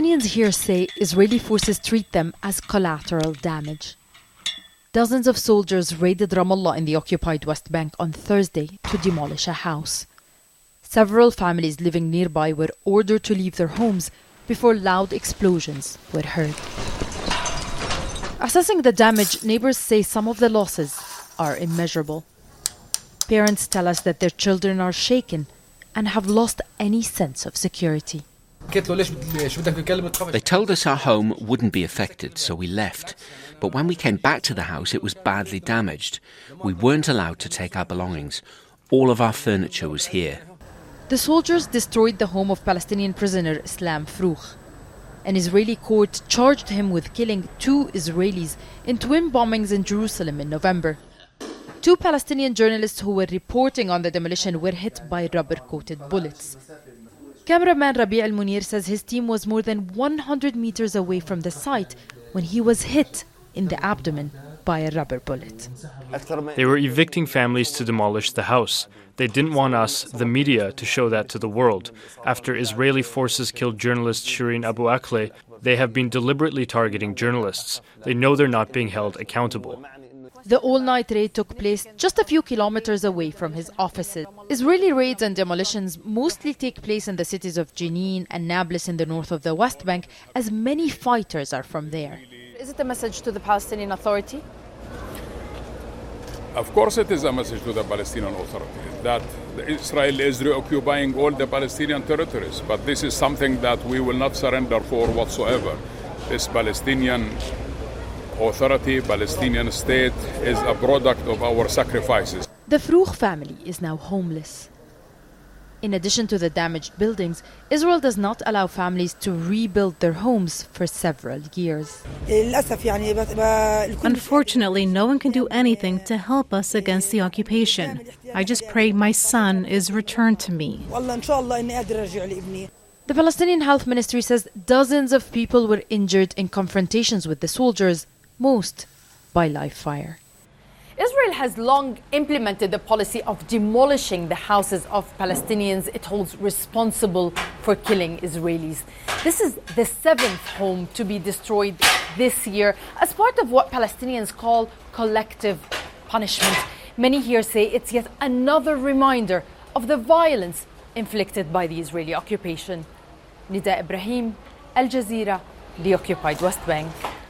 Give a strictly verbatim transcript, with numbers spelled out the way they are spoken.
Palestinians here say Israeli forces treat them as collateral damage. Dozens of soldiers raided Ramallah in the occupied West Bank on Thursday to demolish a house. Several families living nearby were ordered to leave their homes before loud explosions were heard. Assessing the damage, neighbours say some of the losses are immeasurable. Parents tell us that their children are shaken and have lost any sense of security. They told us our home wouldn't be affected, so we left. But when we came back to the house, it was badly damaged. We weren't allowed to take our belongings. All of our furniture was here. The soldiers destroyed the home of Palestinian prisoner Islam Frough. An Israeli court charged him with killing two Israelis in twin bombings in Jerusalem in November. Two Palestinian journalists who were reporting on the demolition were hit by rubber-coated bullets. Cameraman Rabi' al-Munir says his team was more than one hundred meters away from the site when he was hit in the abdomen by a rubber bullet. They were evicting families to demolish the house. They didn't want us, the media, to show that to the world. After Israeli forces killed journalist Shireen Abu Akleh, they have been deliberately targeting journalists. They know they're not being held accountable. The all-night raid took place just a few kilometers away from his offices. Israeli raids and demolitions mostly take place in the cities of Jenin and Nablus in the north of the West Bank, as many fighters are from there. Is it a message to the Palestinian Authority? Of course it is a message to the Palestinian Authority that Israel is reoccupying all the Palestinian territories, but this is something that we will not surrender for whatsoever. This Palestinian Authority, Palestinian state, is a product of our sacrifices. The Frough family is now homeless. In addition to the damaged buildings, Israel does not allow families to rebuild their homes for several years. Unfortunately, no one can do anything to help us against the occupation. I just pray my son is returned to me. The Palestinian Health Ministry says dozens of people were injured in confrontations with the soldiers, most by live fire. Israel has long implemented the policy of demolishing the houses of Palestinians it holds responsible for killing Israelis. This is the seventh home to be destroyed this year as part of what Palestinians call collective punishment. Many here say it's yet another reminder of the violence inflicted by the Israeli occupation. Nida Ibrahim, Al Jazeera, the occupied West Bank.